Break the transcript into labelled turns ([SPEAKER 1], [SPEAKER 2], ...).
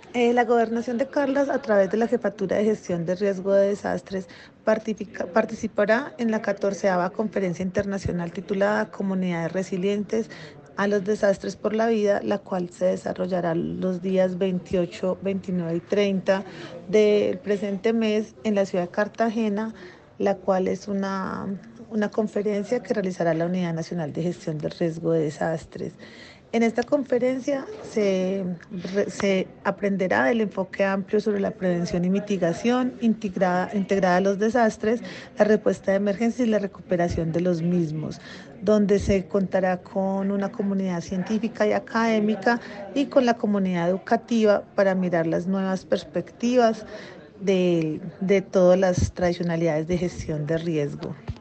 [SPEAKER 1] La Gobernación de Caldas, a través de la Jefatura de Gestión de Riesgo de Desastres, participará en la 14ª Conferencia Internacional titulada Comunidades Resilientes a los Desastres por la Vida, la cual se desarrollará los días 28, 29 y 30 del presente mes en la ciudad de Cartagena, la cual es una conferencia que realizará la Unidad Nacional de Gestión del Riesgo de Desastres. En esta conferencia se aprenderá del enfoque amplio sobre la prevención y mitigación integrada a los desastres, la respuesta de emergencia y la recuperación de los mismos, donde se contará con una comunidad científica y académica y con la comunidad educativa para mirar las nuevas perspectivas de todas las tradicionalidades de gestión de riesgo.